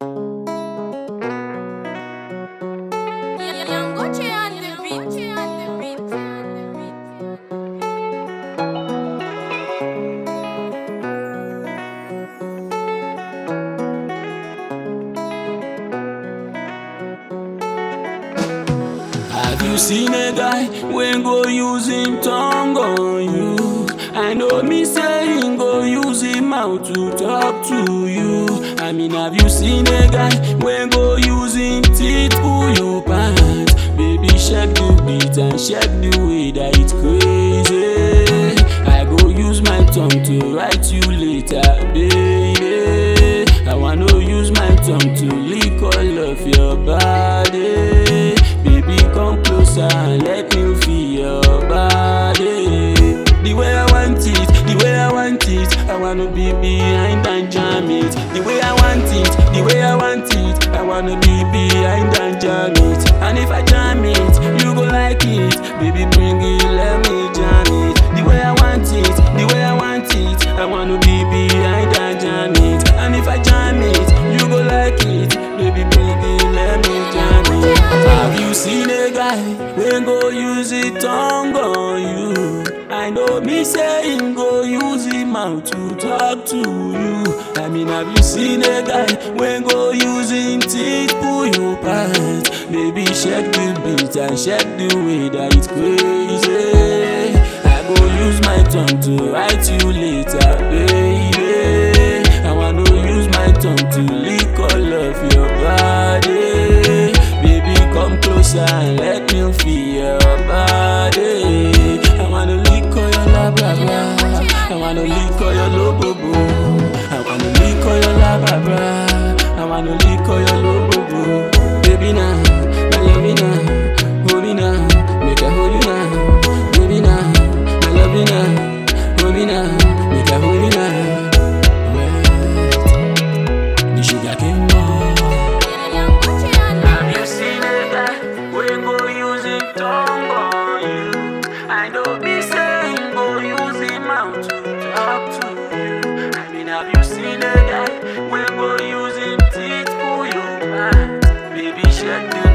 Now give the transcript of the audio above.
Have you seen a guy when go use him tongue on you? I know me say him go use him mouth to talk to you. I mean, have you seen a guy when go use him teeth pull you pants? Baby, check the beat and check the way that it's crazy. I go use my tongue to write you later, baby. I wanna use my tongue to lick all of your body. Baby, come closer and let me feel your body. The way I want it, the way I want it, I wanna be behind and jam it. The way I want it, the way I want it, I wanna be behind and jam it. And if I jam it, you go like it. Baby, bring it, let me jam it. The way I want it, the way I want it, I wanna be behind and jam it. And if I jam it, you go like it. Baby, bring it, let me jam it. Have you seen a guy when go use his tongue on you? I know me say him go use him mouth to talk to you. I mean, have you seen a guy when go use him teeth pull you pants? Baby, check the beat and check the way that it's crazy. I go use my tongue to write you later, baby. I wanna use my tongue to lick all of your body. Baby, come closer and let me feel your body. I wanna lick all your la bla bla. I wanna lick all your lo bo bo. I wanna lick all your la bla bla. I wanna lick all your lo bo bo. Baby now, my love you now, hold me now, make I hold you now. Baby now, my love you now, hold me now, make I hold you now. Wait, the sugar cane boy. Have you seen a guy when go use him tongue on you? I know me say him go use him mouth to talk to you. I mean, have you seen a guy when go use him teeth pull you pants? Baby, check the